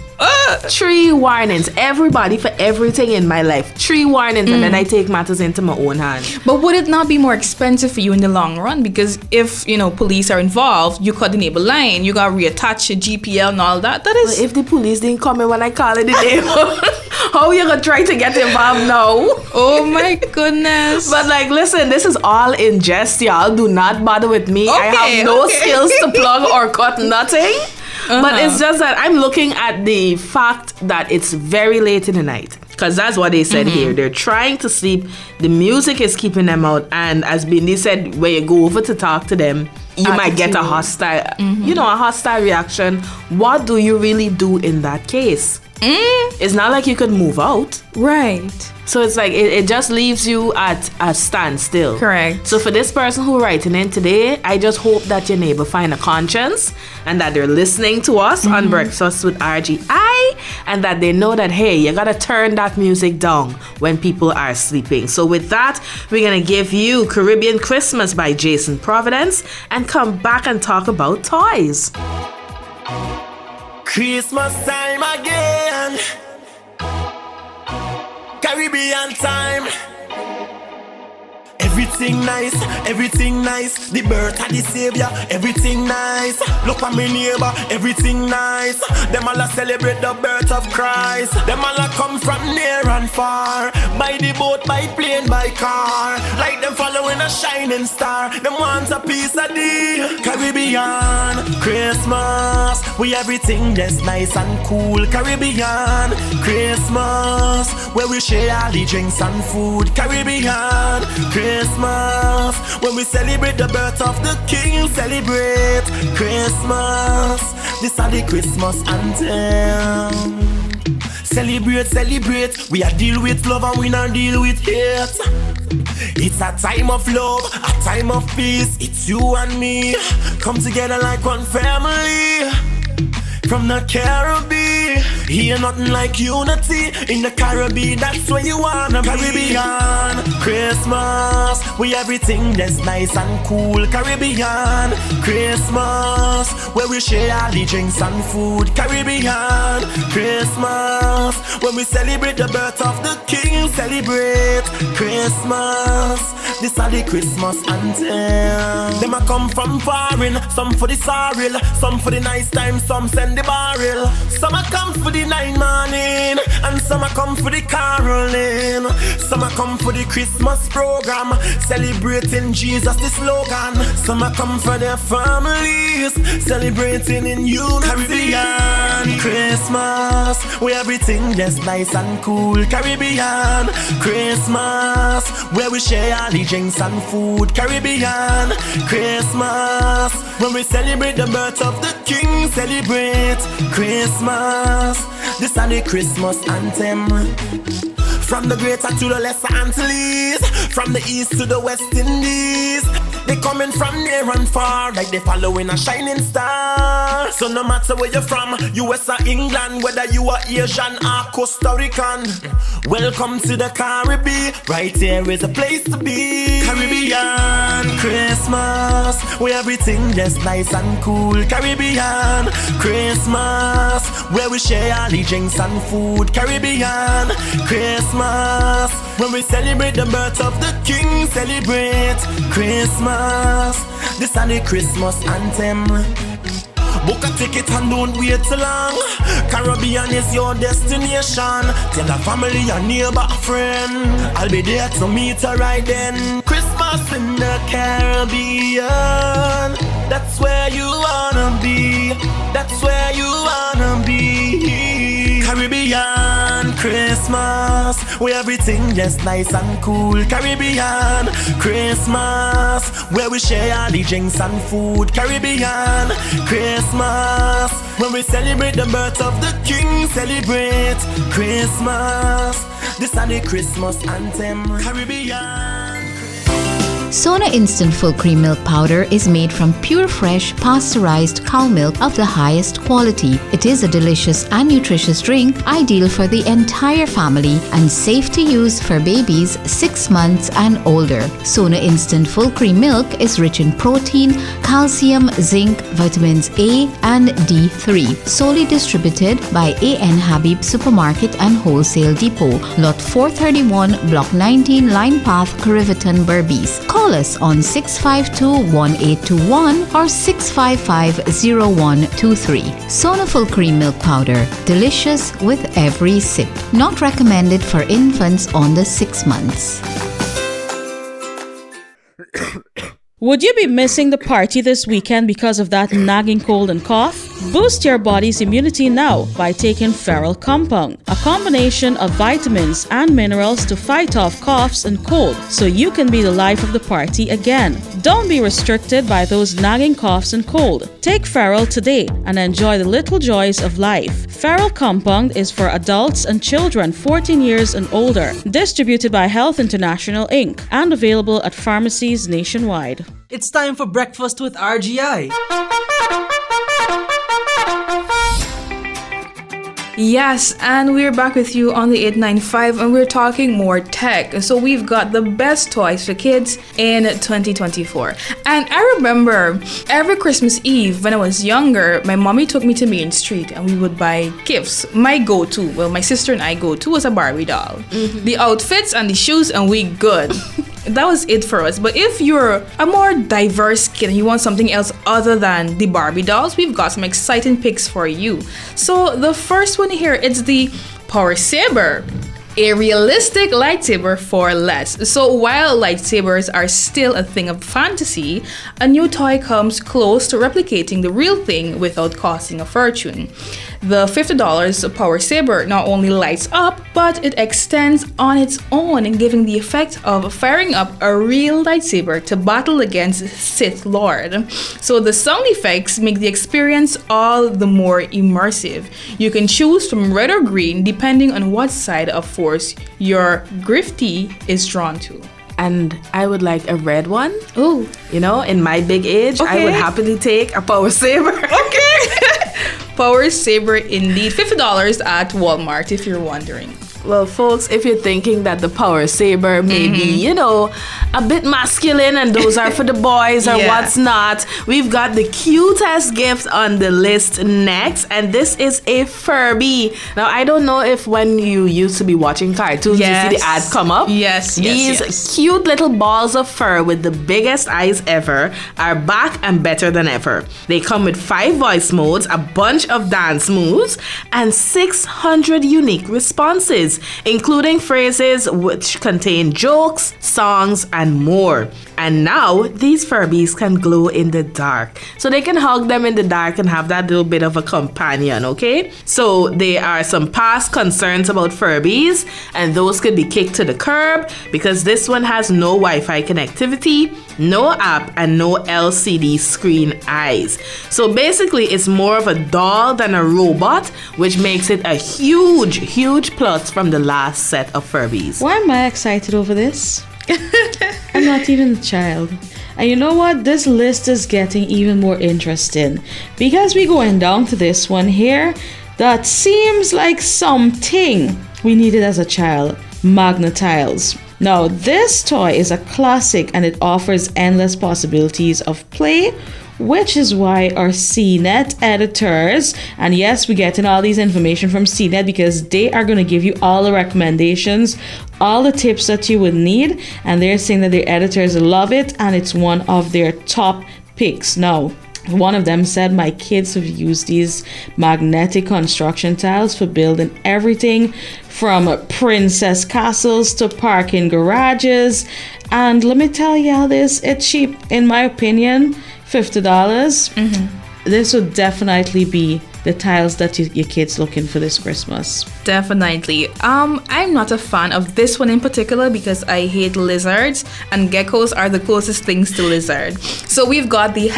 S5: 3 warnings, everybody, for everything in my life. 3 warnings, and then I take matters into my own hand.
S4: But would it not be more expensive for you in the long run? Because if, you know, police are involved, you cut the neighbor line, you gotta reattach your GPL and all that. That is.
S5: But if the police didn't come in when I call it the neighbor, how you gonna try to get involved now?
S4: Oh my goodness.
S5: But like, listen, this is all in jest, y'all. Do not bother with me. I have no skills to plug or cut nothing. But it's just that I'm looking at the fact that it's very late in the night. Because that's what they said here. They're trying to sleep. The music is keeping them out. And as Bindi said, when you go over to talk to them, you might get a hostile, a hostile reaction. What do you really do in that case? It's not like you could move out.
S4: Right.
S5: So it's like, it just leaves you at a standstill.
S4: Correct.
S5: So for this person who writing in today, I just hope that your neighbor find a conscience and that they're listening to us on Breakfast with RGI and that they know that, hey, you gotta turn that music down when people are sleeping. So with that, we're gonna give you Caribbean Christmas by Jason Providence and come back and talk about toys.
S6: Christmas time again, Caribbean time. Everything nice, the birth of the Savior, everything nice. Look at me neighbor, everything nice. Them all a celebrate the birth of Christ. Them all a come from near and far, by the boat, by plane, by car. Like them following a shining star. Them want a piece of the Caribbean Christmas. We everything that's nice and cool. Caribbean Christmas, where we share all the drinks and food. Caribbean Christmas, when we celebrate the birth of the King. Celebrate Christmas, this are the Christmas anthem. Celebrate, we are deal with love and we not deal with hate. It's a time of love, a time of peace. It's you and me, come together like one family. From the Caribbean, here nothing like unity. In the Caribbean, that's where you wanna be. Caribbean Christmas, we everything that's nice and cool. Caribbean Christmas, where we share all the drinks and food. Caribbean Christmas, when we celebrate the birth of the King. Celebrate Christmas, this are the Christmas anthem. Them a come from foreign, some for the sorrel, some for the nice time, some send the barrel. Some a come for the 9 morning, and some a come for the caroling. Some a come for the Christmas program, celebrating Jesus the slogan. Some a come for their families, celebrating in unity. Caribbean Christmas, where everything that's nice and cool. Caribbean Christmas, where we share all the drinks and food. Caribbean Christmas, when we celebrate the birth of the King. Celebrate Christmas, this is the Christmas anthem. From the greater to the lesser Antilles, from the east to the West Indies. They coming from near and far, like they following a shining star. So no matter where you're from, US or England, whether you are Asian or Costa Rican, welcome to the Caribbean. Right here is a place to be. Caribbean Christmas, where everything that's nice and cool. Caribbean Christmas, where we share all the drinks and food. Caribbean Christmas, when we celebrate the birth of the King. Celebrate Christmas, this is the Christmas anthem. Book a ticket and don't wait too long. Caribbean is your destination. Tell a family, a neighbor, a friend, I'll be there to meet her right then. Christmas in the Caribbean, that's where you wanna be. That's where you wanna be. Caribbean Christmas, where everything just nice and cool. Caribbean Christmas, where we share all the drinks and food. Caribbean Christmas, when we celebrate the birth of the King. Celebrate Christmas, this is the Christmas anthem. Caribbean.
S3: Sona Instant Full Cream Milk Powder is made from pure, fresh, pasteurized cow milk of the highest quality. It is a delicious and nutritious drink, ideal for the entire family and safe to use for babies 6 months and older. Sona Instant Full Cream Milk is rich in protein, calcium, zinc, vitamins A and D3. Solely distributed by A.N. Habib Supermarket and Wholesale Depot, Lot 431, Block 19, Line Path, Kirivaton, Berbice. Call us on 652-1821 or 655-0123. Sona Full Cream Milk Powder. Delicious with every sip. Not recommended for infants under 6 months.
S2: Would you be missing the party this weekend because of that nagging cold and cough? Boost your body's immunity now by taking Feral Compound, a combination of vitamins and minerals to fight off coughs and cold, so you can be the life of the party again. Don't be restricted by those nagging coughs and cold. Take Feral today and enjoy the little joys of life. Feral Compound is for adults and children 14 years and older, distributed by Health International Inc. and available at pharmacies nationwide.
S10: It's time for Breakfast with RGI.
S4: Yes, and we're back with you on the 895 and we're talking more tech. So we've got the best toys for kids in 2024. And I remember every Christmas Eve when I was younger, my mommy took me to Main Street and we would buy gifts. My go-to, well, my sister and I go-to was a Barbie doll. Mm-hmm. The outfits and the shoes and we good. That was it for us. But if you're a more diverse kid and you want something else other than the Barbie dolls, we've got some exciting picks for you. So the first one here, it's the Power Saber. A realistic lightsaber for less. So while lightsabers are still a thing of fantasy, a new toy comes close to replicating the real thing without costing a fortune. The $50 Power Saber not only lights up, but it extends on its own, giving the effect of firing up a real lightsaber to battle against Sith Lord. So the sound effects make the experience all the more immersive. You can choose from red or green depending on what side of force your grifty is drawn to.
S5: And I would like a red one.
S4: Oh,
S5: you know, in my big age, okay. I would happily take a Power Saber.
S4: Okay. Power Saber indeed. $50 at Walmart if you're wondering.
S5: Well, folks, if you're thinking that the Power Saber may be, you know, a bit masculine and those are for the boys or what's not, we've got the cutest gift on the list next, and this is a Furby. Now, I don't know if when you used to be watching cartoons, you see the ad come up. These cute little balls of fur with the biggest eyes ever are back and better than ever. They come with 5 voice modes, a bunch of dance moves, and 600 unique responses, including phrases which contain jokes, songs, and more. And now, these Furbies can glow in the dark. So they can hug them in the dark and have that little bit of a companion, okay? So there are some past concerns about Furbies, and those could be kicked to the curb because this one has no Wi-Fi connectivity, no app, and no LCD screen eyes. So basically, it's more of a doll than a robot, which makes it a huge, huge plus from the last set of Furbies.
S2: Why am I excited over this? I'm not even a child. And you know what? This list is getting even more interesting because we're going down to this one here that seems like something we needed as a child. Magna-Tiles. Now, this toy is a classic and it offers endless possibilities of play, which is why our CNET editors, and yes, we're getting all these information from CNET because they are going to give you all the recommendations, all the tips that you would need, and they're saying that their editors love it and it's one of their top picks. Now, one of them said, my kids have used these magnetic construction tiles for building everything from princess castles to parking garages. And let me tell y'all this, it's cheap in my opinion, $50. Mm-hmm. This would definitely be the tiles that your kids looking for this Christmas.
S4: Definitely. I'm not a fan of this one in particular because I hate lizards and geckos are the closest things to lizard. So we've got the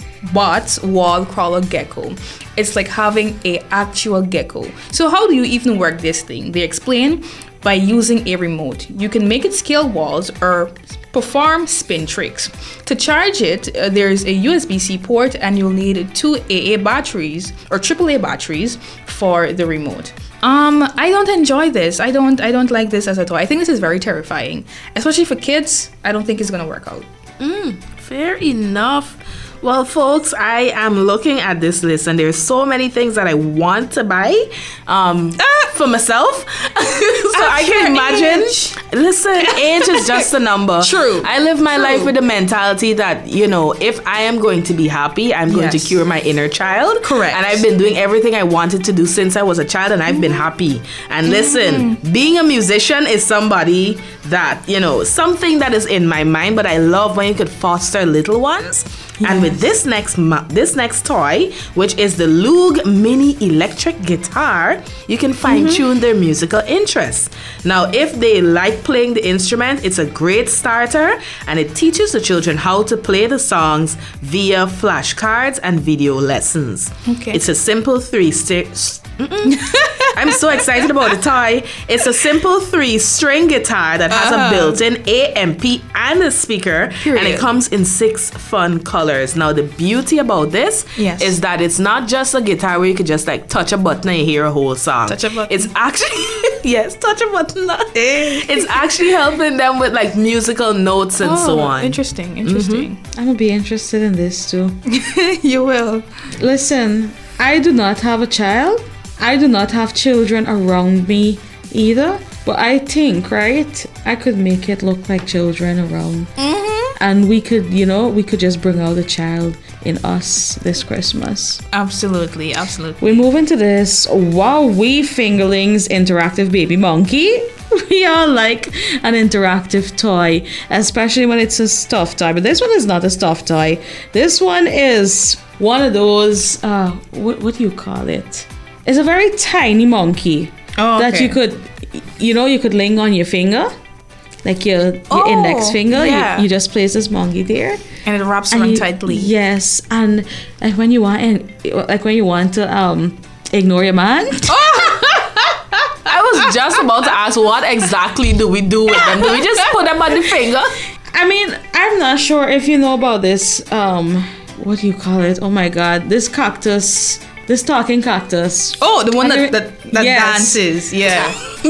S4: HexBot wall crawler gecko. It's like having a actual gecko. So how do you even work this thing? They explain by using a remote. You can make it scale walls or perform spin tricks. To charge it, there's a USB-C port and you'll need 2 AA batteries or AAA batteries for the remote. I don't enjoy this. I don't like this as a toy. I think this is very terrifying. Especially for kids, I don't think it's gonna work out.
S5: Fair enough. Well, folks, I am looking at this list and there's so many things that I want to buy. for myself. So I can imagine. Listen, age is just a number.
S4: True.
S5: I live my life with the mentality that, you know, if I am going to be happy, I'm going to cure my inner child.
S4: Correct.
S5: And I've been doing everything I wanted to do since I was a child, and I've been happy. And listen, being a musician is somebody that, you know, something that is in my mind, but I love when you could foster little ones. Yes. And with this next toy, which is the Loog Mini Electric Guitar, you can fine-tune their musical interests. Now, if they like playing the instrument, it's a great starter, and it teaches the children how to play the songs via flashcards and video lessons.
S4: Okay.
S5: It's a simple I'm so excited about the toy. It's a simple 3-string guitar that has a built-in AMP and a speaker. Period. And it comes in 6 fun colors. Now, the beauty about this is that it's not just a guitar where you could just like touch a button and you hear a whole song.
S4: Touch a button.
S5: It's actually touch a button. It's actually helping them with like musical notes and so on.
S4: Interesting.
S2: I'm gonna be interested in this too.
S4: You will.
S2: Listen, I do not have a child. I do not have children around me either. But I think, right, I could make it look like children around. And we could just bring out the child in us this Christmas.
S4: Absolutely.
S2: We move into this Wowee Fingerlings interactive baby monkey. We all like an interactive toy, especially when it's a stuffed toy. But this one is not a stuffed toy. This one is one of those, what do you call it? It's a very tiny monkey that you could link on your finger. Like your index finger, you just place this monkey there,
S4: and it wraps around tightly.
S2: Yes, and like when you want to ignore your man.
S5: I was just about to ask, what exactly do we do with them? Do we just put them on the finger?
S2: I mean, I'm not sure if you know about this. What do you call it? Oh my God, this cactus. This talking cactus.
S4: Oh, the one that dances. Yeah.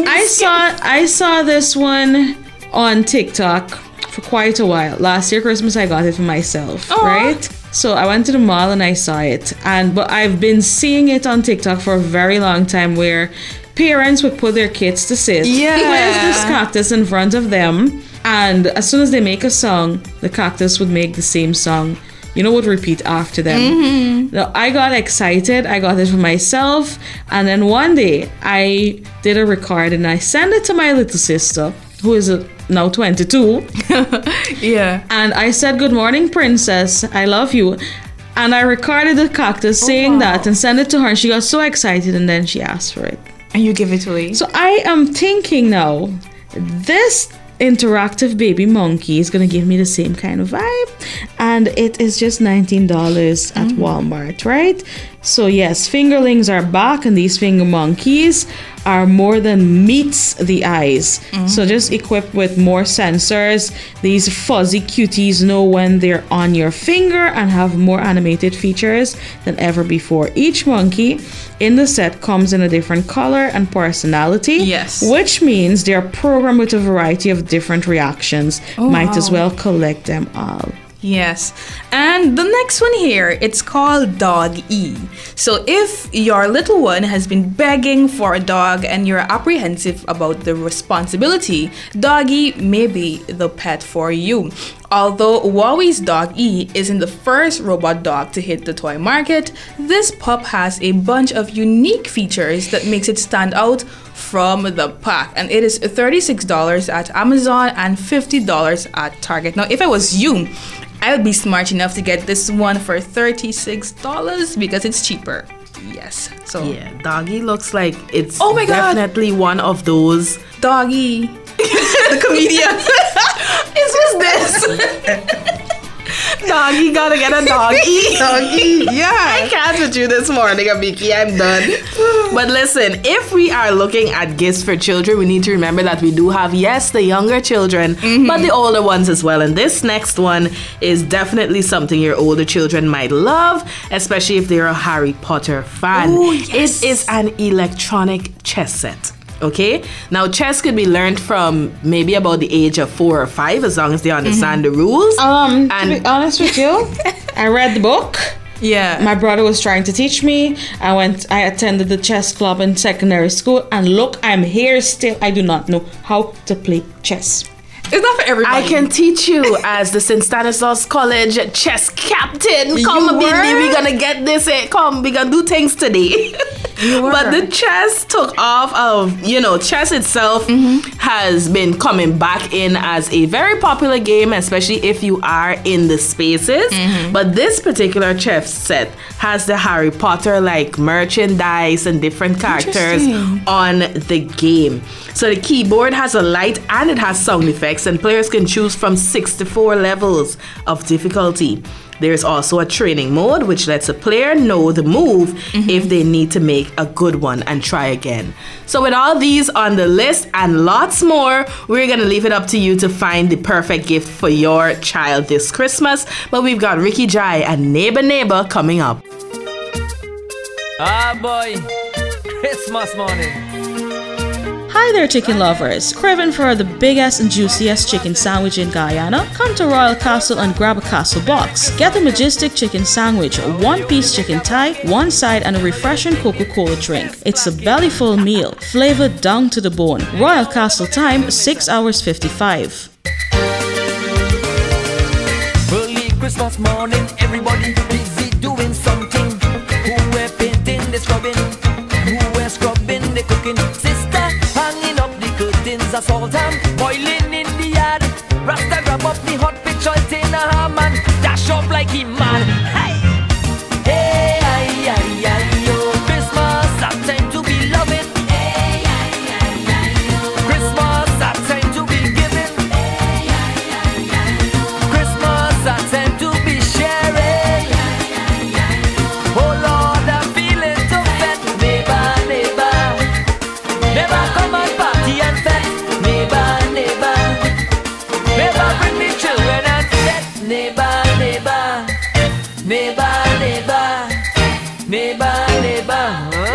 S2: I saw this one on TikTok for quite a while. Last year Christmas I got it for myself, right? So I went to the mall and I saw it. But I've been seeing it on TikTok for a very long time where parents would put their kids to sit.
S4: Yeah.
S2: With this cactus in front of them, and as soon as they make a song, the cactus would make the same song. Would repeat after them. Now, I got excited. I got it for myself. And then one day, I did a record and I sent it to my little sister, who is now 22.
S4: Yeah.
S2: And I said, "Good morning, princess. I love you." And I recorded the cactus saying that and sent it to her. And she got so excited and then she asked for it.
S4: And you give it away.
S2: So I am thinking now, this interactive baby monkey is gonna give me the same kind of vibe, and it is just $19 at Walmart, right? So yes, fingerlings are back, and these finger monkeys are more than meets the eyes. So just equipped with more sensors, these fuzzy cuties know when they're on your finger and have more animated features than ever before. Each monkey in the set comes in a different color and personality.
S4: Yes.
S2: Which means they're programmed with a variety of different reactions. Might as well collect them all.
S4: Yes. And the next one here, it's called Dog-E. So if your little one has been begging for a dog and you're apprehensive about the responsibility, Dog-E may be the pet for you. Although Wowee's Dog-E isn't the first robot dog to hit the toy market, this pup has a bunch of unique features that makes it stand out from the pack. And it is $36 at Amazon and $50 at Target. Now, if I was you, I would be smart enough to get this one for $36 because it's cheaper. Yes. So
S5: yeah, Dog-E looks like it's
S4: definitely
S5: one of those.
S4: Dog-E. The comedian.
S5: It's just this. Dog-E gotta get a Dog-E.
S4: Dog-E, yeah.
S5: I can't with you this morning, Abiki. I'm done. But listen, if we are looking at gifts for children, we need to remember that we do have, yes, the younger children, but the older ones as well. And this next one is definitely something your older children might love, especially if they're a Harry Potter fan.
S4: Ooh, yes.
S5: It is an electronic chess set. Okay, now chess could be learned from maybe about the age of 4 or 5, as long as they understand the rules.
S2: To be honest with you, I read the book.
S4: Yeah.
S2: My brother was trying to teach me. I attended the chess club in secondary school, and look, I'm here still. I do not know how to play chess.
S4: It's not for everybody.
S5: I can teach you as the St. Stanislaus College chess captain. Come, baby, we're gonna get this. Come, we're gonna do things today. But the chess took off of, chess itself has been coming back in as a very popular game, especially if you are in the spaces. But this particular chess set has the Harry Potter like merchandise and different characters on the game. So the keyboard has a light and it has sound effects, and players can choose from 64 levels of difficulty. There's also a training mode, which lets a player know the move if they need to make a good one and try again. So with all these on the list and lots more, we're going to leave it up to you to find the perfect gift for your child this Christmas. But we've got Ricky Jai and Neighbor Neighbor coming up.
S10: Ah boy, Christmas morning.
S2: Hi there, chicken lovers. Craving for the biggest and juiciest chicken sandwich in Guyana? Come to Royal Castle and grab a castle box. Get the majestic chicken sandwich, a one-piece chicken thigh, one side, and a refreshing Coca-Cola drink. It's a belly-full meal, flavored down to the bone. Royal Castle time, 6 hours 55.
S10: Early Christmas morning, everybody busy doing something. Who we're painting, the scrubbing. Who we're scrubbing, the cooking. Sister, hanging up the curtains, a salt and boiling in the yard. Rasta grab up the hot pitch, oil in a ham and dash up like he mad. Hey, hey, ay, ay, ay, yo. Christmas, a time to be loving. Hey, ay, ay, ay, yo. Christmas, a time to be giving. Hey, ay, ay, ay, yo. Christmas, a time to be sharing. Hey, ay, ay, ay, yo. Oh Lord, I'm feeling so fat. Neighbor, neighbor, neighbor, come and party and fat. Neighbor, neighbor, neighbor, bring me children and fat. Neighbor, neighbor, neighbor, neighbor, neighbor, neighbor.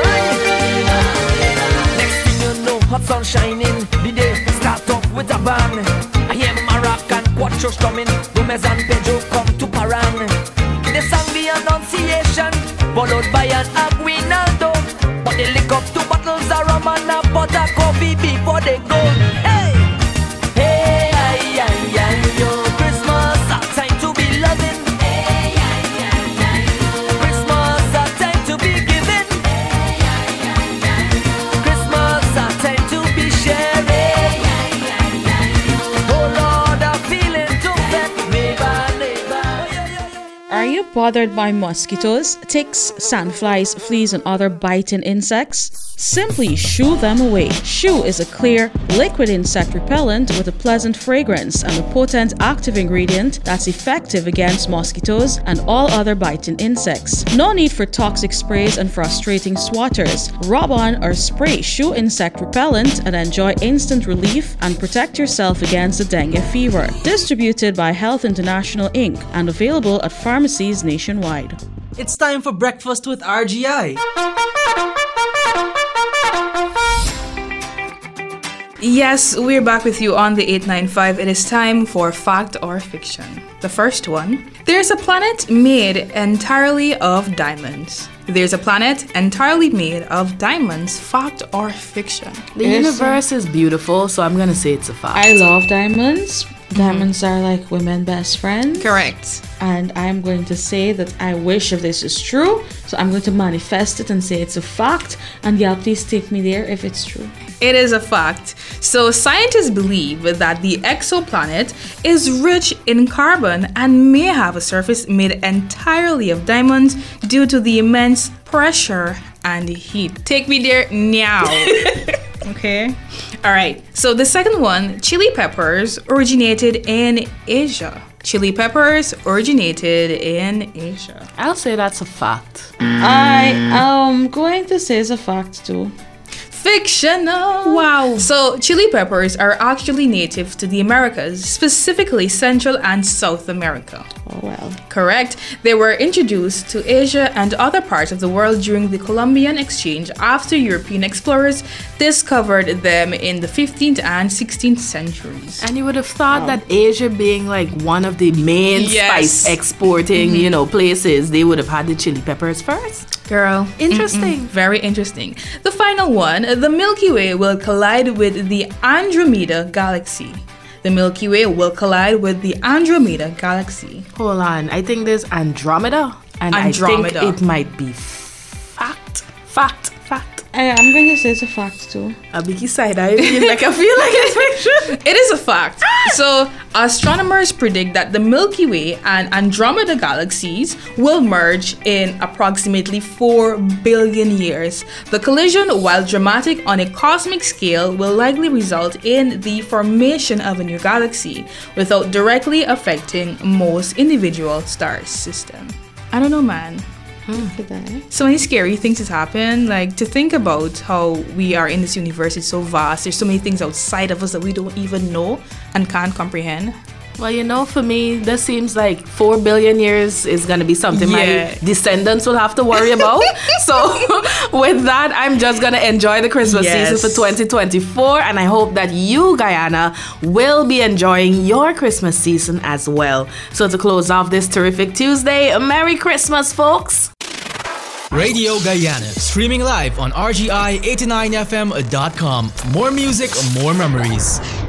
S10: Next thing you know, hot sun shining. The day start off with a bang. I hear Marac and Quattro strumming. Gomez and Pedro come to Parang. They sang the Annunciation, followed by an Aguinaldo. But they lick up 2 bottles of rum and a pot of coffee before they go. Hey, hey, ay, ay, ay, yo. Christmas, a time to be loving. Hey, ay, ay, ay, yo. Christmas, a time to be giving. Hey, ay, ay, ay, yo. Christmas, a time to be sharing. Hey, ay, ay, ay, yo. Oh Lord, I'm feeling too fat. Neighbor, neighbor.
S2: Are you bothered by mosquitoes, ticks, sandflies, fleas, and other biting insects? Simply shoo them away. Shoo is a clear, liquid insect repellent with a pleasant fragrance and a potent active ingredient that's effective against mosquitoes and all other biting insects. No need for toxic sprays and frustrating swatters. Rub on or spray Shoo insect repellent and enjoy instant relief and protect yourself against the dengue fever. Distributed by Health International Inc. and available at pharmacies nationwide.
S10: It's time for breakfast with RGI.
S4: Yes, we're back with you on the 895. It is time for Fact or Fiction. The first one. There's a planet made entirely of diamonds. There's a planet entirely made of diamonds. Fact or fiction?
S5: The universe is beautiful, so I'm going to say it's a fact.
S2: I love diamonds. Diamonds are like women's best friends.
S4: Correct.
S2: And I'm going to say that I wish if this is true. So I'm going to manifest it and say it's a fact. And yeah, please take me there if it's true.
S4: It is a fact. So scientists believe that the exoplanet is rich in carbon and may have a surface made entirely of diamonds due to the immense pressure and heat. Take me there now. Okay. All right. So the second one, chili peppers originated in Asia. Chili peppers originated in Asia.
S5: I'll say that's a fact.
S2: I am going to say it's a fact too.
S4: Fictional.
S5: Wow.
S4: So chili peppers are actually native to the Americas, specifically Central and South America.
S2: Oh, well.
S4: Correct. They were introduced to Asia and other parts of the world during the Columbian Exchange after European explorers discovered them in the 15th and 16th centuries.
S5: And you would have thought that Asia being like one of the main spice exporting, places, they would have had the chili peppers first.
S4: Girl.
S5: Interesting.
S4: Very interesting. The final one, the Milky Way will collide with the Andromeda Galaxy. The Milky Way will collide with the Andromeda Galaxy.
S5: Hold on. I think there's Andromeda. And
S4: Andromeda.
S5: I think it might be fact.
S2: I'm going to say it's a fact too.
S5: A biggie side eye. Like I feel like it's fiction.
S4: It is a fact. So astronomers predict that the Milky Way and Andromeda galaxies will merge in approximately 4 billion years. The collision, while dramatic on a cosmic scale, will likely result in the formation of a new galaxy without directly affecting most individual star systems. I don't know, man. So many scary things has happened. Like, to think about how we are in this universe is so vast. There's so many things outside of us that we don't even know and can't comprehend.
S5: Well, for me, this seems like 4 billion years is going to be something my descendants will have to worry about. So with that, I'm just going to enjoy the Christmas season for 2024. And I hope that you, Guyana, will be enjoying your Christmas season as well. So to close off this terrific Tuesday, Merry Christmas, folks.
S1: Radio Guyana, streaming live on RGI89FM.com. More music, more memories.